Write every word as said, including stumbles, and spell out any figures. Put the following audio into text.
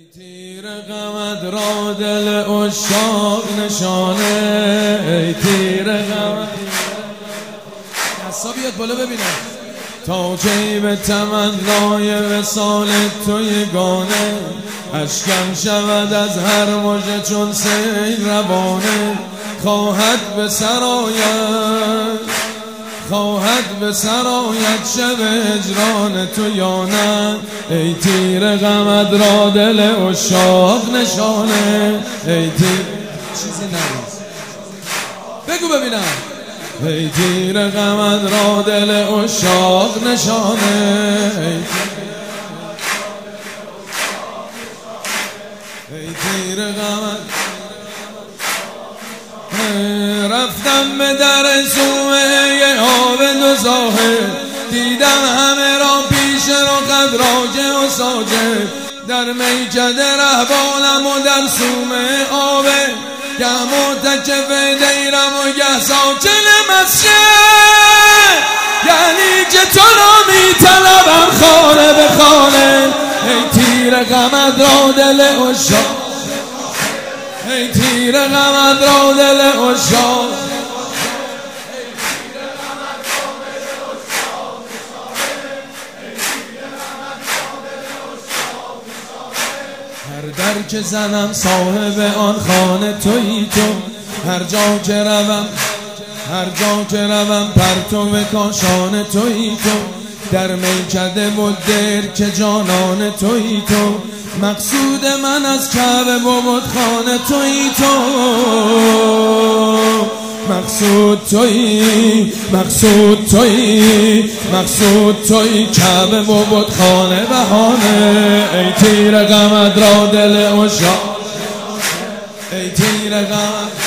تیر غمت را دل عشاق نشانه، ای تیر غمت دستا بیاد بالا ببینم تا کی به تمنای وصال تو یگانه، اشکم شود از هر مژه چون سیل روانه، خواهد به سرایت خواهد به سرایت شب هجران تو یا نه، ای تیر غمت را دل عشاق نشانه، ای تیر چیزی نریز بگو ببینم، ای تیر غمت را دل عشاق نشانه، ای تیر غمت رفتم به در سومه آب دو ساحل، دیدم همه را پیش رو قدراج و ساجد، در میکده رهبانم و در سومه آبه، گه معتکف دیرم و گه ساکن مسجد، یعنی که تو را می طلبم خانه به خانه، ای تیر غمت را دل عشاق، ای تیر غمت را دل عشاق، هر در که زنم صاحب آن خانه تویی تو، هر جا که روم هر جا که روم پرتو کاشان تویی تو، در میکده و در که جانان تویی تو، مقصود من از کعبه و بتخانه تویی تو، مقصود تویی مقصود تویی مقصود تویی، کعبه و بتخانه بهانه، ای تیر غمت را دل عشاق، ای تیر غمت